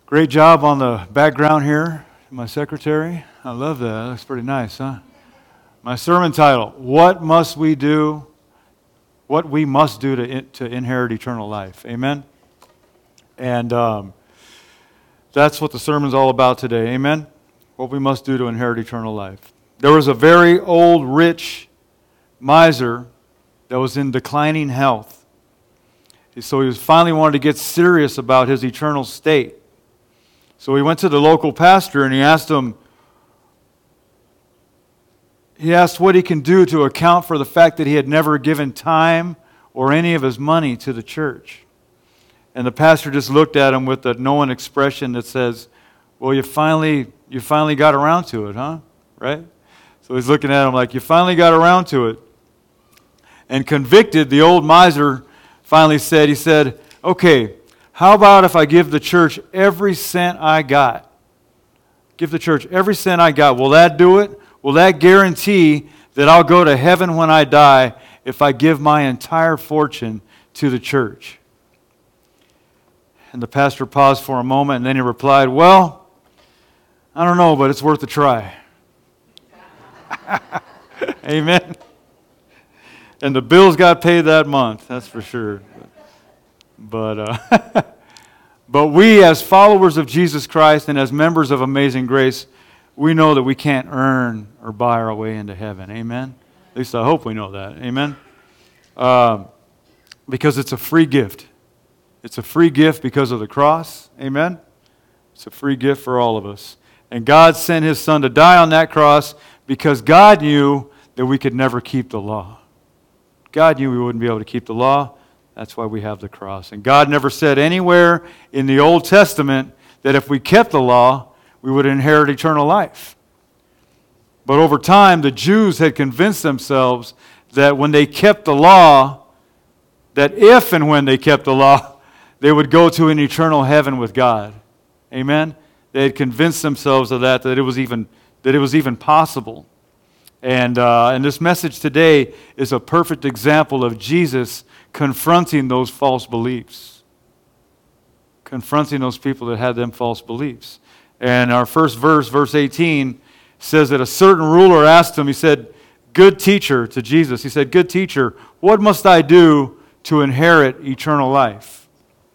Great job on the background here, my secretary. I love that. That looks pretty nice, huh? My sermon title, What Must We Do? What We Must Do to Inherit Eternal Life. Amen? And that's what the sermon's all about today. Amen? What we must do to inherit eternal life. There was a very old, rich miser that was in declining health. So he finally wanted to get serious about his eternal state. So he went to the local pastor and he asked what he can do to account for the fact that he had never given time or any of his money to the church. And the pastor just looked at him with a knowing expression that says, well, you finally got around to it, huh? Right? So he's looking at him like, you finally got around to it. And convicted, the old miser finally said, okay, how about if I give the church every cent I got? Give the church every cent I got. Will that do it? Will that guarantee that I'll go to heaven when I die if I give my entire fortune to the church? And the pastor paused for a moment and then he replied, well, I don't know, but it's worth a try. Amen. And the bills got paid that month, that's for sure. But we as followers of Jesus Christ and as members of Amazing Grace, we know that we can't earn or buy our way into heaven. Amen? At least I hope we know that. Amen? Because it's a free gift. It's a free gift because of the cross. Amen? It's a free gift for all of us. And God sent His Son to die on that cross because God knew that we could never keep the law. God knew we wouldn't be able to keep the law. That's why we have the cross. And God never said anywhere in the Old Testament that if we kept the law, we would inherit eternal life. But over time, the Jews had convinced themselves that when they kept the law, that if and when they kept the law, they would go to an eternal heaven with God. Amen? They had convinced themselves of that it was even possible. And this message today is a perfect example of Jesus confronting those false beliefs. Confronting those people that had them false beliefs. And our first verse, verse 18, says that a certain ruler asked him, he said, good teacher, to Jesus, he said, good teacher, what must I do to inherit eternal life?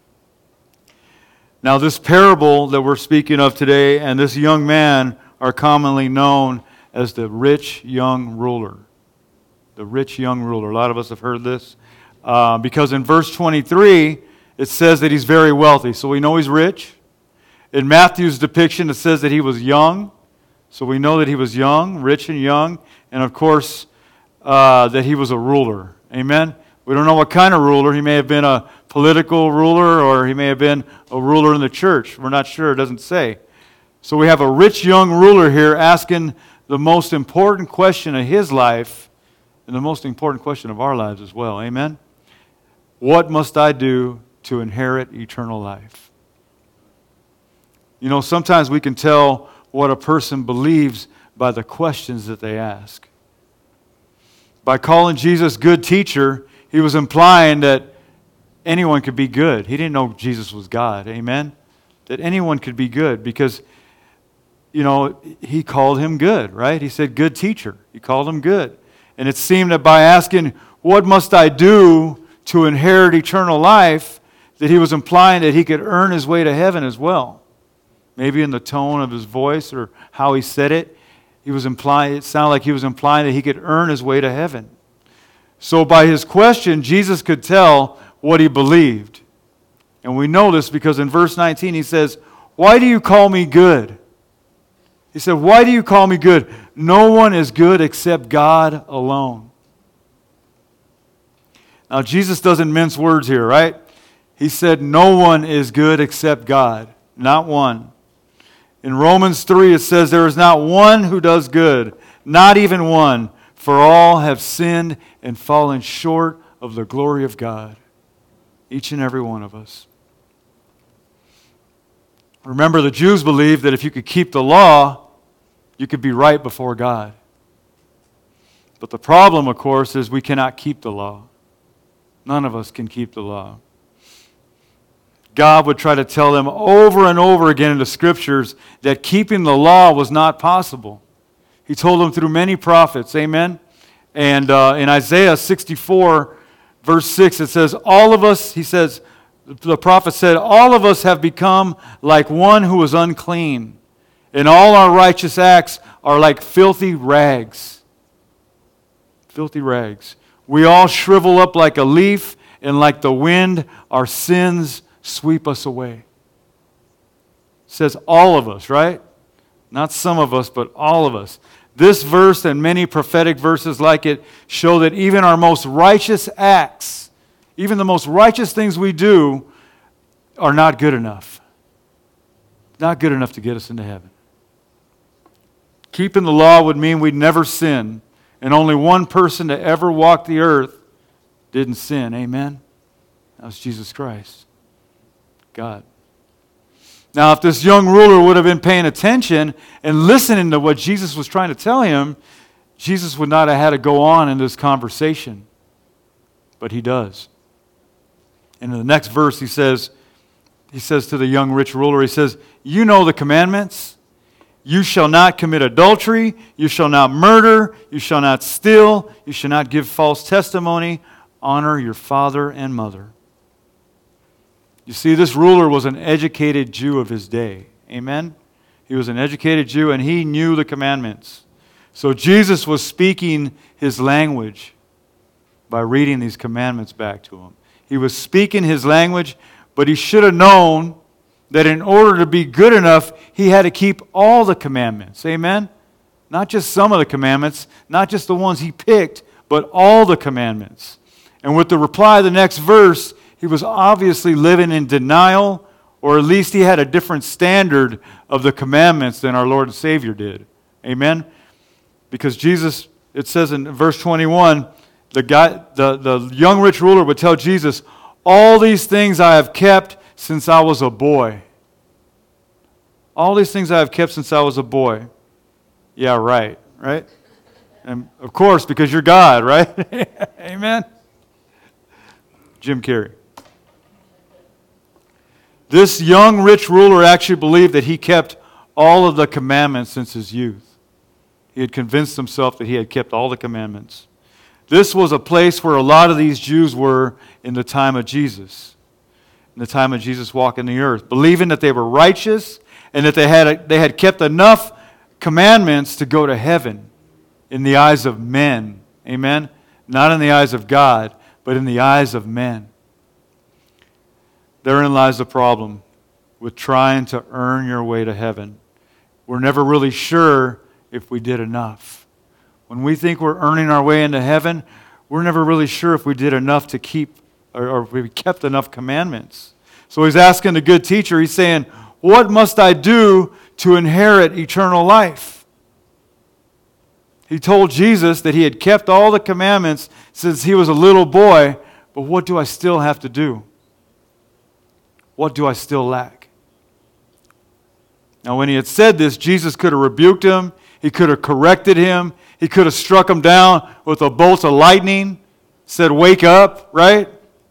Now this parable that we're speaking of today and this young man are commonly known as the rich young ruler. The rich young ruler. A lot of us have heard this. Because in verse 23, it says that he's very wealthy. So we know he's rich. In Matthew's depiction, it says that he was young. So we know that he was young, rich and young. And of course, that he was a ruler. Amen? We don't know what kind of ruler. He may have been a political ruler or he may have been a ruler in the church. We're not sure. It doesn't say. So we have a rich young ruler here asking the most important question of his life and the most important question of our lives as well. Amen? What must I do to inherit eternal life? You know, sometimes we can tell what a person believes by the questions that they ask. By calling Jesus good teacher, he was implying that anyone could be good. He didn't know Jesus was God. Amen? That anyone could be good because you know, he called him good, right? He said, good teacher. He called him good. And it seemed that by asking, what must I do to inherit eternal life, that he was implying that he could earn his way to heaven as well. Maybe in the tone of his voice or how he said it, it sounded like he was implying that he could earn his way to heaven. So by his question, Jesus could tell what he believed. And we know this because in verse 19 he says, why do you call me good? He said, why do you call me good? No one is good except God alone. Now, Jesus doesn't mince words here, right? He said, no one is good except God. Not one. In Romans 3, it says, there is not one who does good, not even one, for all have sinned and fallen short of the glory of God. Each and every one of us. Remember, the Jews believed that if you could keep the law, you could be right before God. But the problem, of course, is we cannot keep the law. None of us can keep the law. God would try to tell them over and over again in the Scriptures that keeping the law was not possible. He told them through many prophets, amen? And in Isaiah 64, verse 6, it says, all of us, he says, the prophet said, all of us have become like one who is unclean, and all our righteous acts are like filthy rags. Filthy rags. We all shrivel up like a leaf, and like the wind, our sins sweep us away. It says all of us, right? Not some of us, but all of us. This verse and many prophetic verses like it show that even our most righteous acts, even the most righteous things we do, are not good enough. Not good enough to get us into heaven. Keeping the law would mean we'd never sin, and only one person to ever walk the earth didn't sin. Amen? That was Jesus Christ, God. Now, if this young ruler would have been paying attention and listening to what Jesus was trying to tell him, Jesus would not have had to go on in this conversation. But he does. And in the next verse, he says to the young rich ruler, he says, you know the commandments. You shall not commit adultery. You shall not murder. You shall not steal. You shall not give false testimony. Honor your father and mother. You see, this ruler was an educated Jew of his day. Amen? He was an educated Jew, and he knew the commandments. So Jesus was speaking his language by reading these commandments back to him. He was speaking his language, but he should have known that in order to be good enough, he had to keep all the commandments. Amen? Not just some of the commandments, not just the ones he picked, but all the commandments. And with the reply of the next verse, he was obviously living in denial, or at least he had a different standard of the commandments than our Lord and Savior did. Amen? Because Jesus, it says in verse 21, the young rich ruler would tell Jesus, all these things I have kept since I was a boy. All these things I have kept since I was a boy. Yeah, right? And of course, because you're God, right? Amen? Jim Carrey. This young rich ruler actually believed that he kept all of the commandments since his youth. He had convinced himself that he had kept all the commandments. This was a place where a lot of these Jews were in the time of Jesus. In the time of Jesus walking the earth. Believing that they were righteous and that they had kept enough commandments to go to heaven in the eyes of men. Amen? Not in the eyes of God, but in the eyes of men. Therein lies the problem with trying to earn your way to heaven. We're never really sure if we did enough. When we think we're earning our way into heaven, we're never really sure if we did enough to keep, or if we kept enough commandments. So he's asking the good teacher, he's saying, what must I do to inherit eternal life? He told Jesus that he had kept all the commandments since he was a little boy, but what do I still have to do? What do I still lack? Now, when he had said this, Jesus could have rebuked him. He could have corrected him. He could have struck him down with a bolt of lightning, said, wake up, right?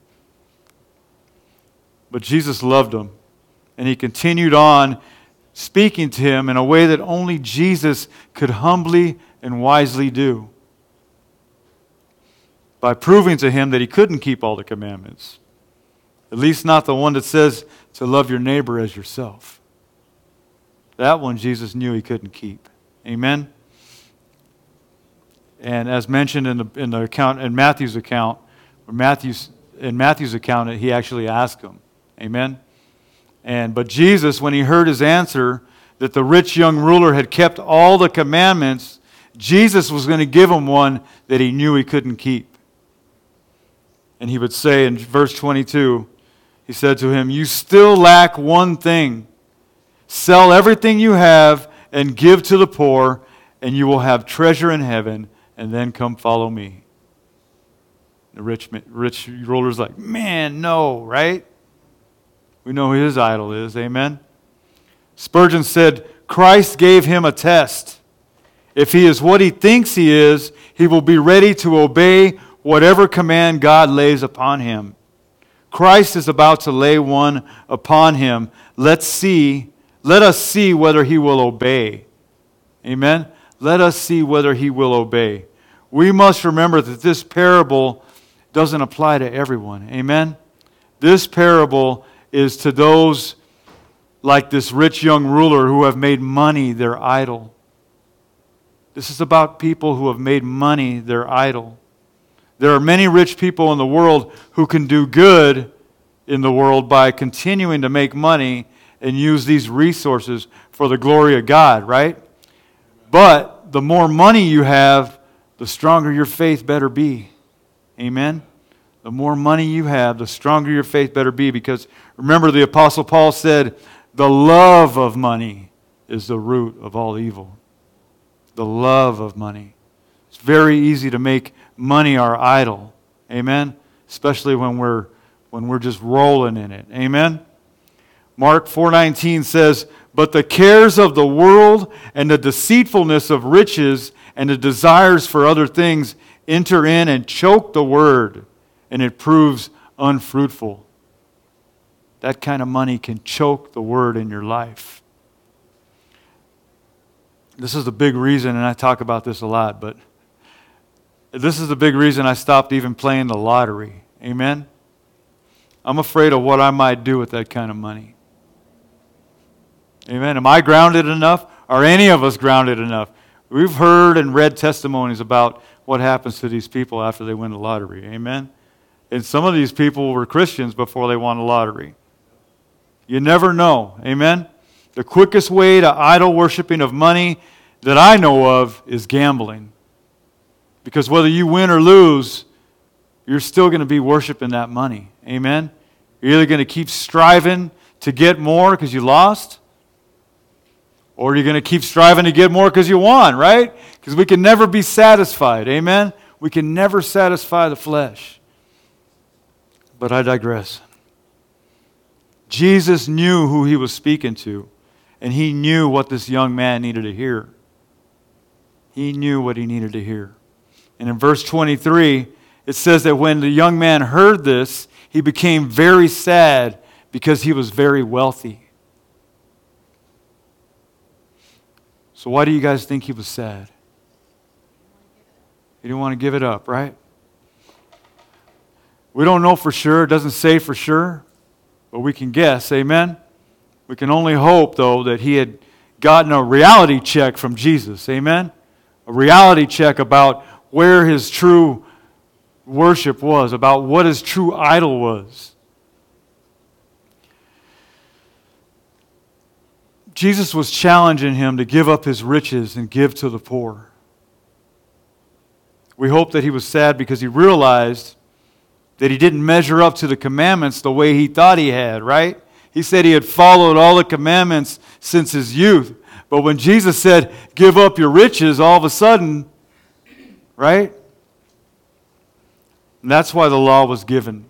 But Jesus loved him, and he continued on speaking to him in a way that only Jesus could humbly and wisely do, by proving to him that he couldn't keep all the commandments. At least not the one that says to love your neighbor as yourself. That one Jesus knew he couldn't keep. Amen? And as mentioned in the account, in Matthew's account, he actually asked him. Amen? But Jesus, when he heard his answer, that the rich young ruler had kept all the commandments, Jesus was going to give him one that he knew he couldn't keep. And he would say in verse 22, he said to him, you still lack one thing. Sell everything you have and give to the poor, and you will have treasure in heaven, and then come follow me. The rich ruler's like, man, no, right? We know who his idol is, amen? Spurgeon said, Christ gave him a test. If he is what he thinks he is, he will be ready to obey whatever command God lays upon him. Christ is about to lay one upon him. Let us see whether he will obey. Amen? Let us see whether he will obey. We must remember that this parable doesn't apply to everyone. Amen? This parable is to those like this rich young ruler who have made money their idol. This is about people who have made money their idol. There are many rich people in the world who can do good in the world by continuing to make money and use these resources for the glory of God, right? But the more money you have, the stronger your faith better be. Amen? The more money you have, the stronger your faith better be, because remember the Apostle Paul said, the love of money is the root of all evil. The love of money. It's very easy to make money our idol. Amen? Especially when we're just rolling in it. Amen? Mark 4:19 says, but the cares of the world and the deceitfulness of riches and the desires for other things enter in and choke the word, and it proves unfruitful. That kind of money can choke the word in your life. This is the big reason, and I talk about this a lot, but this is the big reason I stopped even playing the lottery. Amen? I'm afraid of what I might do with that kind of money. Amen? Am I grounded enough? Are any of us grounded enough? We've heard and read testimonies about what happens to these people after they win the lottery. Amen? And some of these people were Christians before they won the lottery. You never know. Amen? The quickest way to idol worshiping of money that I know of is gambling. Because whether you win or lose, you're still going to be worshiping that money. Amen? You're either going to keep striving to get more because you lost, or you're going to keep striving to get more because you won, right? Because we can never be satisfied. Amen? We can never satisfy the flesh. But I digress. Jesus knew who he was speaking to, and he knew what this young man needed to hear. He knew what he needed to hear. And in verse 23, it says that when the young man heard this, he became very sad because he was very wealthy. So why do you guys think he was sad? He didn't want to give it up, right? We don't know for sure. It doesn't say for sure. But we can guess, amen? We can only hope, though, that he had gotten a reality check from Jesus, amen? A reality check about where his true worship was, about what his true idol was. Jesus was challenging him to give up his riches and give to the poor. We hope that he was sad because he realized that he didn't measure up to the commandments the way he thought he had, right? He said he had followed all the commandments since his youth. But when Jesus said, give up your riches, all of a sudden, right? And that's why the law was given.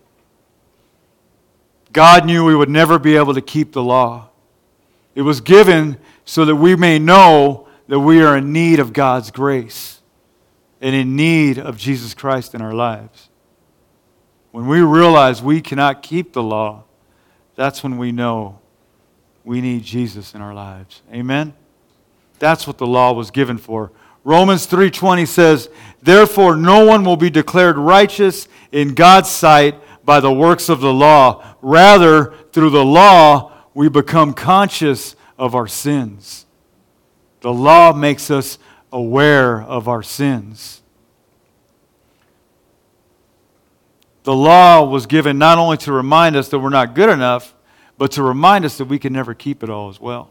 God knew we would never be able to keep the law. It was given so that we may know that we are in need of God's grace and in need of Jesus Christ in our lives. When we realize we cannot keep the law, that's when we know we need Jesus in our lives. Amen? That's what the law was given for. Romans 3:20 says, therefore no one will be declared righteous in God's sight by the works of the law. Rather, through the law, we become conscious of our sins. The law makes us aware of our sins. The law was given not only to remind us that we're not good enough, but to remind us that we can never keep it all as well.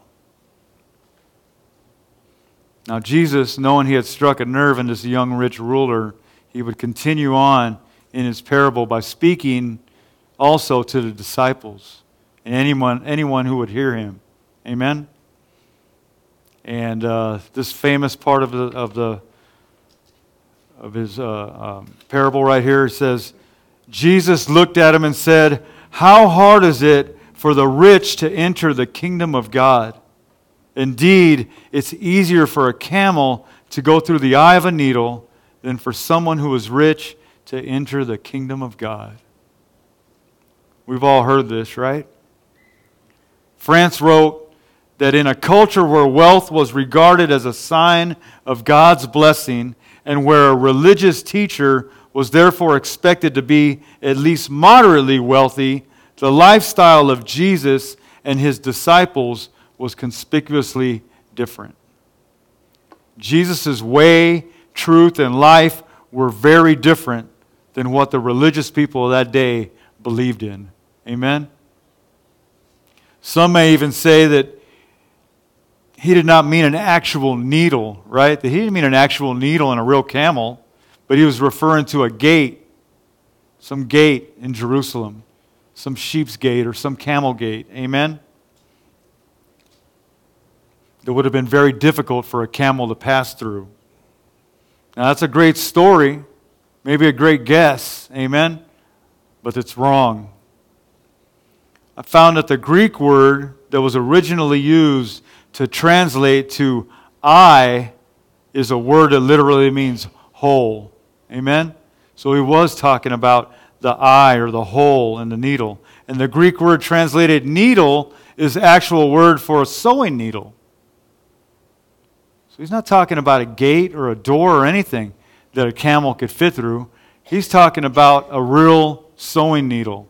Now Jesus, knowing he had struck a nerve in this young rich ruler, he would continue on in his parable by speaking also to the disciples and anyone who would hear him. Amen? And this famous part of his parable right here says, Jesus looked at him and said, how hard is it for the rich to enter the kingdom of God? Indeed, it's easier for a camel to go through the eye of a needle than for someone who is rich to enter the kingdom of God. We've all heard this, right? France wrote that in a culture where wealth was regarded as a sign of God's blessing and where a religious teacher was therefore expected to be at least moderately wealthy, the lifestyle of Jesus and his disciples was conspicuously different. Jesus' way, truth, and life were very different than what the religious people of that day believed in. Amen? Some may even say that he did not mean an actual needle, right? That he didn't mean an actual needle in a real camel, but he was referring to a gate, some gate in Jerusalem, some sheep's gate or some camel gate. Amen? It would have been very difficult for a camel to pass through. Now that's a great story, maybe a great guess, amen? But it's wrong. I found that the Greek word that was originally used to translate to eye is a word that literally means hole. Amen? So he was talking about the eye or the hole in the needle. And the Greek word translated needle is the actual word for a sewing needle. So he's not talking about a gate or a door or anything that a camel could fit through. He's talking about a real sewing needle.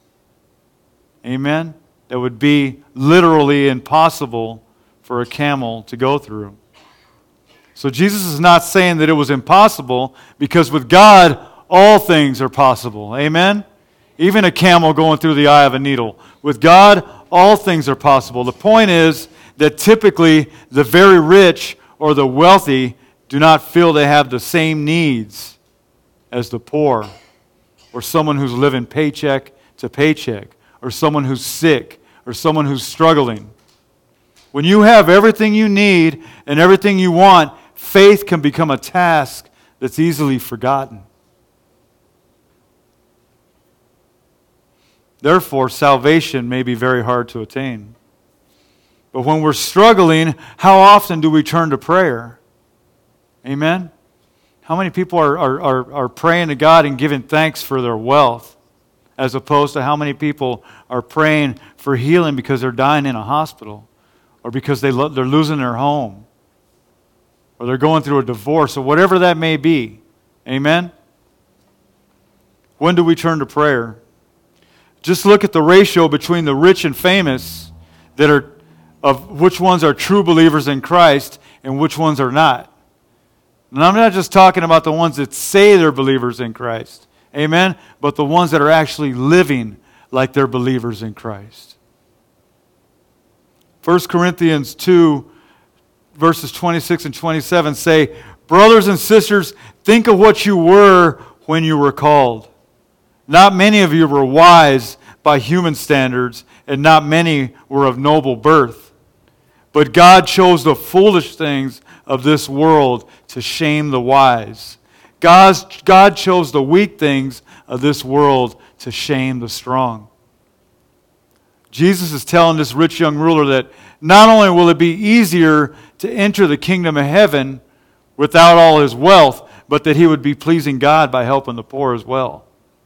Amen? That would be literally impossible for a camel to go through. So Jesus is not saying that it was impossible, because with God, all things are possible. Amen? Even a camel going through the eye of a needle. With God, all things are possible. The point is that typically the very rich or the wealthy do not feel they have the same needs as the poor, or someone who's living paycheck to paycheck, or someone who's sick, or someone who's struggling. When you have everything you need and everything you want, faith can become a task that's easily forgotten. Therefore, salvation may be very hard to attain. But when we're struggling, how often do we turn to prayer? Amen? How many people are praying to God and giving thanks for their wealth, as opposed to how many people are praying for healing because they're dying in a hospital, or because they're losing their home, or they're going through a divorce, or whatever that may be? Amen? When do we turn to prayer? Just look at the ratio between the rich and famous, that are of which ones are true believers in Christ and which ones are not. And I'm not just talking about the ones that say they're believers in Christ, amen, but the ones that are actually living like they're believers in Christ. 1 Corinthians 2, verses 26 and 27 say, "Brothers and sisters, think of what you were when you were called. Not many of you were wise by human standards, and not many were of noble birth. But God chose the foolish things of this world to shame the wise. God chose the weak things of this world to shame the strong." Jesus is telling this rich young ruler that not only will it be easier to enter the kingdom of heaven without all his wealth, but that he would be pleasing God by helping the poor as well.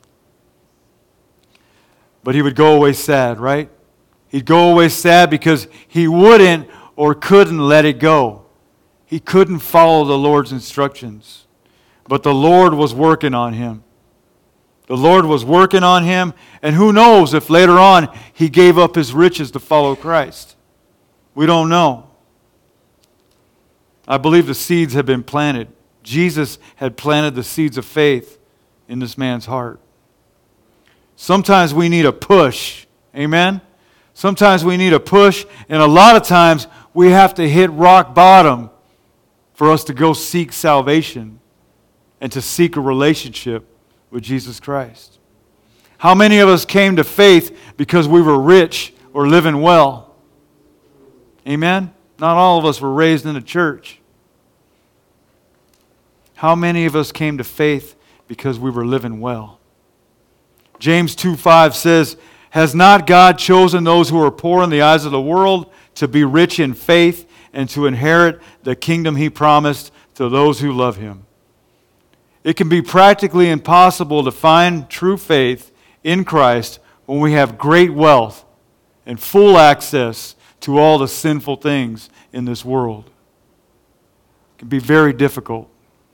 But he would go away sad, right? He'd go away sad because he wouldn't or couldn't let it go. He couldn't follow the Lord's instructions. But the Lord was working on him. The Lord was working on him, and who knows if later on he gave up his riches to follow Christ. We don't know. I believe the seeds have been planted. Jesus had planted the seeds of faith in this man's heart. Sometimes we need a push. Amen? Sometimes we need a push, and a lot of times we have to hit rock bottom for us to go seek salvation and to seek a relationship with Jesus Christ. How many of us came to faith because we were rich or living well? Amen? Not all of us were raised in a church. How many of us came to faith because we were living well? James 2:5 says, "Has not God chosen those who are poor in the eyes of the world to be rich in faith and to inherit the kingdom he promised to those who love him?" It can be practically impossible to find true faith in Christ when we have great wealth and full access to all the sinful things in this world. It can be very difficult.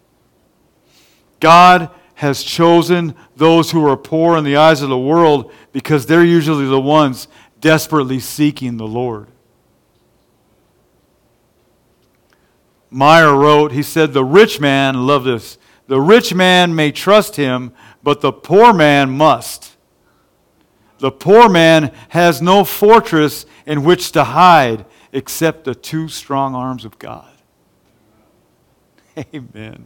God has chosen those who are poor in the eyes of the world because they're usually the ones desperately seeking the Lord. Meyer wrote, he said, the rich man, love this, the rich man may trust him, but the poor man must. The poor man has no fortress in which to hide except the two strong arms of God. Amen.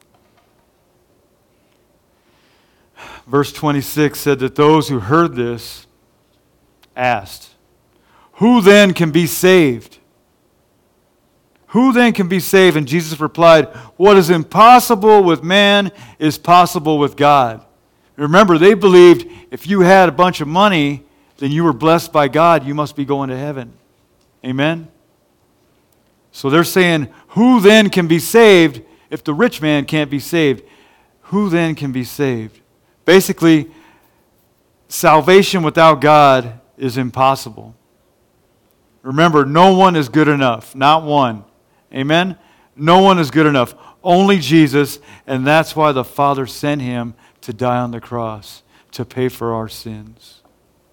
Verse 26 said that those who heard this asked, who then can be saved? Who then can be saved? And Jesus replied, what is impossible with man is possible with God. Remember, they believed if you had a bunch of money, then you were blessed by God, you must be going to heaven. Amen? So they're saying, who then can be saved if the rich man can't be saved? Who then can be saved? Basically, salvation without God is impossible. Remember, no one is good enough. Not one. Amen? No one is good enough. Only Jesus, and that's why the Father sent him to die on the cross, to pay for our sins.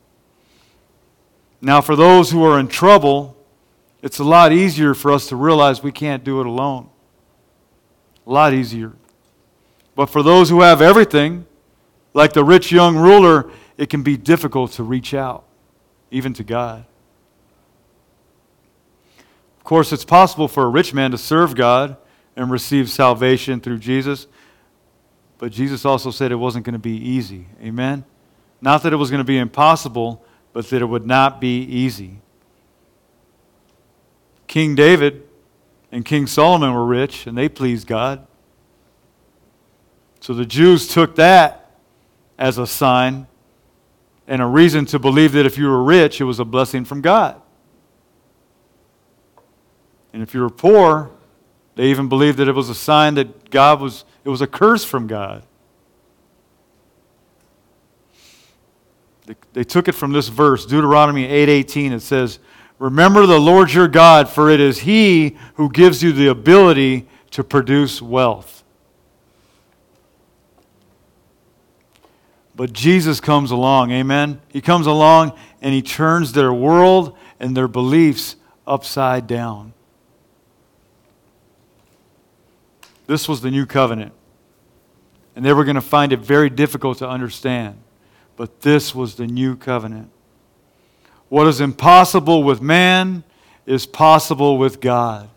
Now, for those who are in trouble, it's a lot easier for us to realize we can't do it alone. A lot easier. But for those who have everything, like the rich young ruler, it can be difficult to reach out, even to God. Of course, it's possible for a rich man to serve God and receive salvation through Jesus, but Jesus also said it wasn't going to be easy. Amen? Not that it was going to be impossible, but that it would not be easy. King David and King Solomon were rich, and they pleased God. So the Jews took that as a sign and a reason to believe that if you were rich, it was a blessing from God. And if you were poor, they even believed that it was a sign that it was a curse from God. They took it from this verse, Deuteronomy 8:18. It says, remember the Lord your God, for it is He who gives you the ability to produce wealth. But Jesus comes along, amen? He comes along and He turns their world and their beliefs upside down. This was the new covenant. And they were going to find it very difficult to understand. But this was the new covenant. What is impossible with man is possible with God.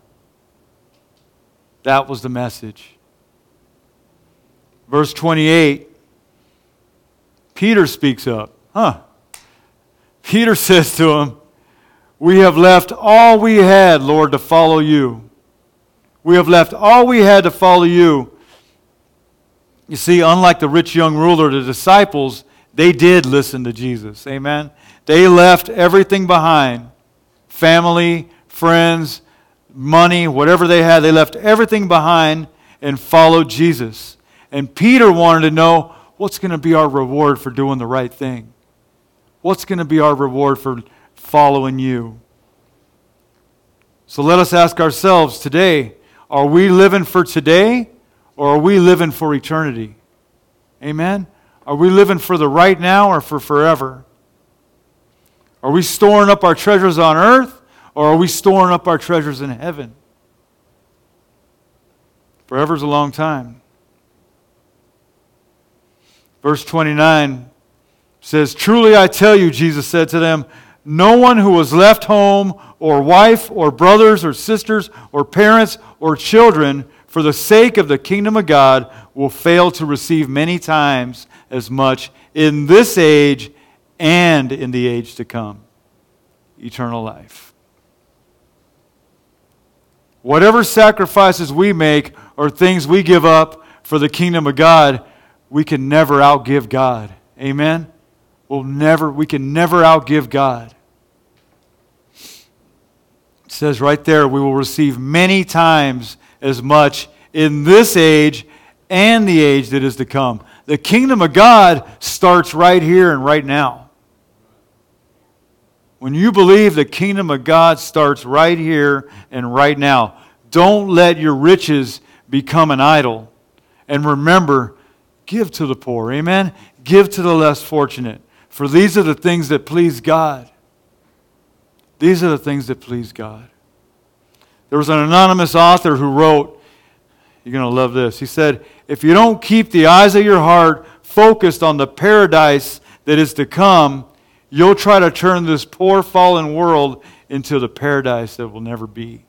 That was the message. Verse 28, Peter speaks up. Peter says to him, we have left all we had, Lord, to follow you. We have left all we had to follow you. You see, unlike the rich young ruler, the disciples, they did listen to Jesus. Amen? They left everything behind. Family, friends, money, whatever they had, they left everything behind and followed Jesus. And Peter wanted to know, what's going to be our reward for doing the right thing? What's going to be our reward for following you? So let us ask ourselves today, are we living for today or are we living for eternity? Amen? Are we living for the right now or for forever? Are we storing up our treasures on earth or are we storing up our treasures in heaven? Forever's a long time. Verse 29 says, truly I tell you, Jesus said to them, no one who has left home or wife or brothers or sisters or parents or children for the sake of the kingdom of God will fail to receive many times as much in this age and in the age to come. Eternal life. Whatever sacrifices we make or things we give up for the kingdom of God, we can never outgive God. Amen? We can never outgive God. It says right there, we will receive many times as much in this age and the age that is to come. The kingdom of God starts right here and right now. When you believe the kingdom of God starts right here and right now, don't let your riches become an idol. And remember, give to the poor. Amen? Give to the less fortunate. For these are the things that please God. These are the things that please God. There was an anonymous author who wrote, you're going to love this. He said, if you don't keep the eyes of your heart focused on the paradise that is to come, you'll try to turn this poor fallen world into the paradise that will never be.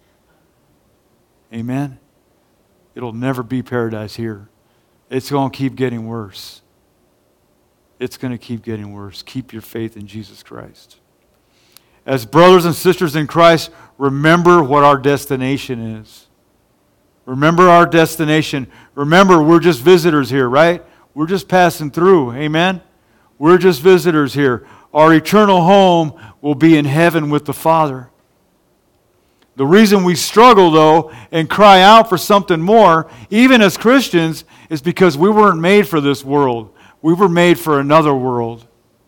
Amen? It'll never be paradise here. It's going to keep getting worse. It's going to keep getting worse. Keep your faith in Jesus Christ. As brothers and sisters in Christ, remember what our destination is. Remember our destination. Remember, we're just visitors here, right? We're just passing through. Amen? We're just visitors here. Our eternal home will be in heaven with the Father. The reason we struggle, though, and cry out for something more, even as Christians, is because we weren't made for this world. We were made for another world.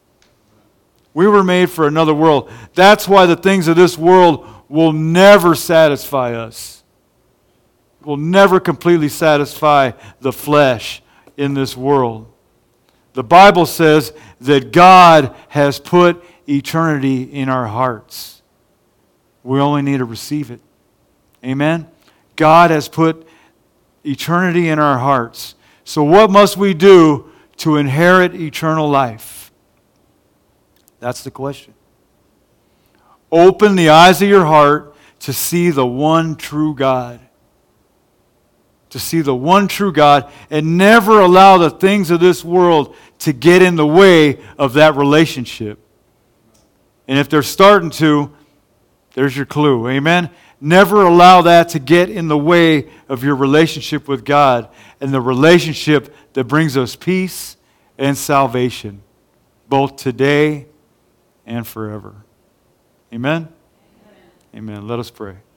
We were made for another world. That's why the things of this world will never satisfy us. Will never completely satisfy the flesh in this world. The Bible says that God has put eternity in our hearts. We only need to receive it. Amen? God has put eternity in our hearts. So what must we do to inherit eternal life? That's the question. Open the eyes of your heart to see the one true God. To see the one true God, and never allow the things of this world to get in the way of that relationship. And if they're starting to, there's your clue. Amen? Never allow that to get in the way of your relationship with God and the relationship that brings us peace and salvation, both today and forever. Amen? Amen. Let us pray.